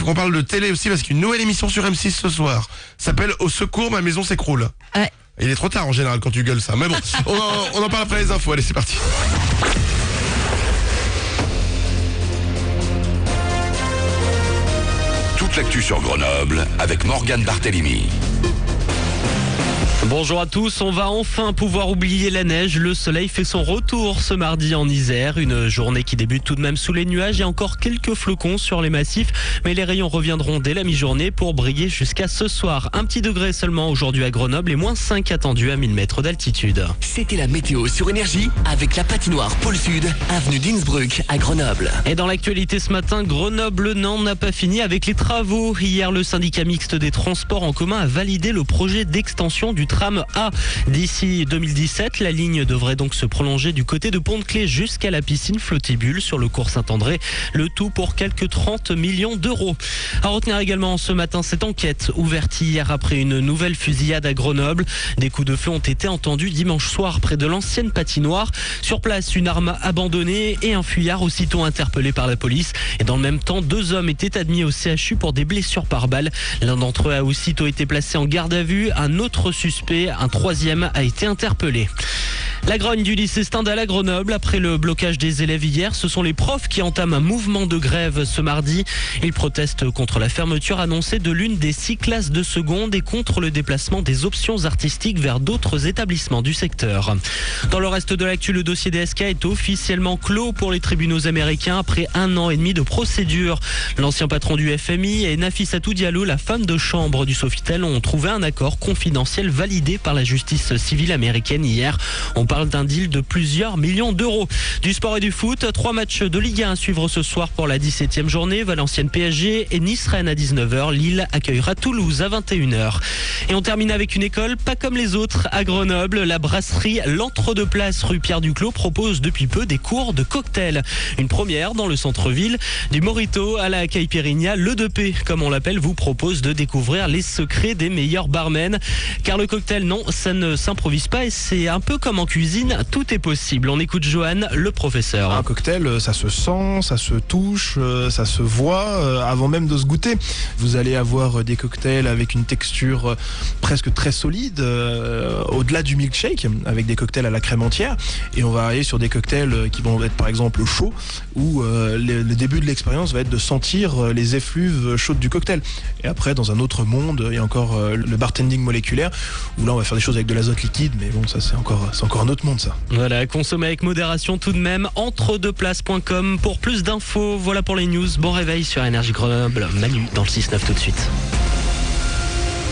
qu'on parle de télé aussi parce qu'une nouvelle émission sur M6 ce soir s'appelle Au secours, ma maison s'écroule. Ouais. Il est trop tard en général quand tu gueules ça. Mais bon, on en parle après les infos. Allez, c'est parti. Toute l'actu sur Grenoble avec Morgane Barthélémy. Bonjour à tous, on va enfin pouvoir oublier la neige. Le soleil fait son retour ce mardi en Isère. Une journée qui débute tout de même sous les nuages et encore quelques flocons sur les massifs. Mais les rayons reviendront dès la mi-journée pour briller jusqu'à ce soir. Un petit degré seulement aujourd'hui à Grenoble et moins 5 attendus à 1000 mètres d'altitude. C'était la météo sur Énergie avec la patinoire Pôle Sud, avenue d'Innsbruck à Grenoble. Et dans l'actualité ce matin, Grenoble n'en a pas fini avec les travaux. Hier, le syndicat mixte des transports en commun a validé le projet d'extension du tram A. D'ici 2017, la ligne devrait donc se prolonger du côté de Pont-de-Clé jusqu'à la piscine Flottibule sur le cours Saint-André. Le tout pour quelques 30 millions d'euros. À retenir également ce matin cette enquête ouverte hier après une nouvelle fusillade à Grenoble. Des coups de feu ont été entendus dimanche soir près de l'ancienne patinoire. Sur place, une arme abandonnée et un fuyard aussitôt interpellé par la police. Et dans le même temps, 2 hommes étaient admis au CHU pour des blessures par balle. L'un d'entre eux a aussitôt été placé en garde à vue. Un autre suspect, un 3e, a été interpellé. La grogne du lycée Stendhal à Grenoble. Après le blocage des élèves hier, ce sont les profs qui entament un mouvement de grève ce mardi. Ils protestent contre la fermeture annoncée de l'une des 6 classes de seconde et contre le déplacement des options artistiques vers d'autres établissements du secteur. Dans le reste de l'actu, le dossier DSK est officiellement clos pour les tribunaux américains après 1 an et demi de procédure. L'ancien patron du FMI et Nafissatou Diallo, la femme de chambre du Sofitel, ont trouvé un accord confidentiel validé par la justice civile américaine hier. On parle d'un deal de plusieurs millions d'euros. Du sport et du foot, 3 matchs de Ligue 1 à suivre ce soir pour la 17e journée. Valenciennes PSG et Nice-Rennes à 19h. Lille accueillera Toulouse à 21h. Et on termine avec une école pas comme les autres à Grenoble. La brasserie L'Entre-deux-Places rue Pierre Duclos propose depuis peu des cours de cocktail. Une première dans le centre-ville. Du mojito à la caipirinha, le 2P, comme on l'appelle, vous propose de découvrir les secrets des meilleurs barmen. Car le cocktail, non, ça ne s'improvise pas et c'est un peu comme en cuisine, tout est possible. On écoute Johan, le professeur. Un cocktail, ça se sent, ça se touche, ça se voit avant même de se goûter. Vous allez avoir des cocktails avec une texture presque très solide, au-delà du milkshake, avec des cocktails à la crème entière. Et on va aller sur des cocktails qui vont être par exemple chauds, où le début de l'expérience va être de sentir les effluves chaudes du cocktail. Et après, dans un autre monde, il y a encore le bartending moléculaire, où là on va faire des choses avec de l'azote liquide, mais bon, ça c'est encore un autre monde, ça. Voilà, consommez avec modération tout de même. Entredeuxplaces.com pour plus d'infos. Voilà pour les news. Bon réveil sur Énergie Grenoble. Manu dans le 6-9 tout de suite.